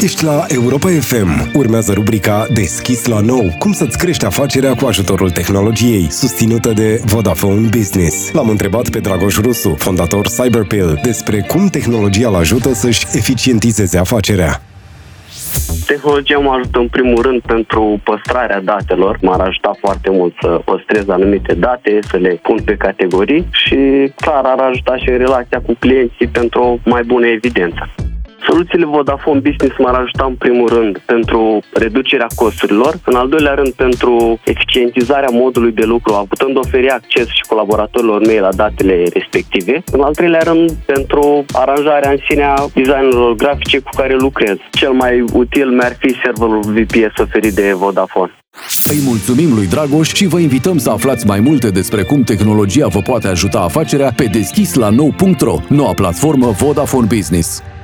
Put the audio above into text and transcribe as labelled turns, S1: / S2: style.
S1: Ești la Europa FM. Urmează rubrica Deschis la nou. Cum să-ți crești afacerea cu ajutorul tehnologiei, susținută de Vodafone Business. L-am întrebat pe Dragoș Rusu, fondator Cyberpill, despre cum tehnologia îl ajută să-și eficientizeze afacerea.
S2: Tehnologia mă ajută în primul rând pentru păstrarea datelor. M-ar ajuta foarte mult să păstrez anumite date, să le pun pe categorii și clar ar ajuta și în relația cu clienții pentru o mai bună evidență. Soluțiile Vodafone Business m-ar ajuta în primul rând pentru reducerea costurilor, în al doilea rând pentru eficientizarea modului de lucru, putând oferi acces și colaboratorilor mei la datele respective, în al treilea rând pentru aranjarea în sine a designurilor grafice cu care lucrez. Cel mai util mi-ar fi serverul VPS oferit de Vodafone.
S3: Îi mulțumim lui Dragoș și vă invităm să aflați mai multe despre cum tehnologia vă poate ajuta afacerea pe deschislanou.ro, noua platformă Vodafone Business.